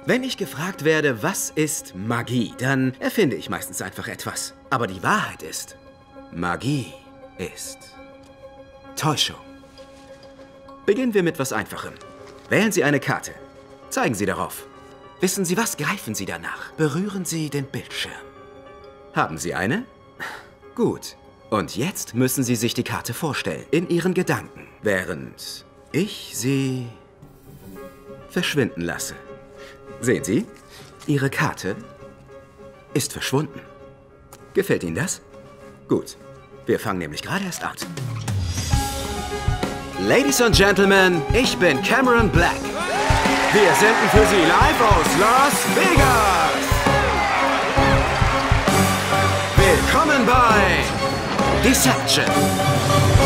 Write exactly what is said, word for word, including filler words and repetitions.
Wenn ich gefragt werde, was ist Magie, dann erfinde ich meistens einfach etwas. Aber die Wahrheit ist, Magie ist Täuschung. Beginnen wir mit was Einfachem. Wählen Sie eine Karte. Zeigen Sie darauf. Wissen Sie was? Greifen Sie danach. Berühren Sie den Bildschirm. Haben Sie eine? Gut. Und jetzt müssen Sie sich die Karte vorstellen, in Ihren Gedanken, während ich sie verschwinden lasse. Sehen Sie? Ihre Karte ist verschwunden. Gefällt Ihnen das? Gut. Wir fangen nämlich gerade erst an. Ladies and Gentlemen, ich bin Cameron Black. Wir senden für Sie live aus Las Vegas. Willkommen bei Deception.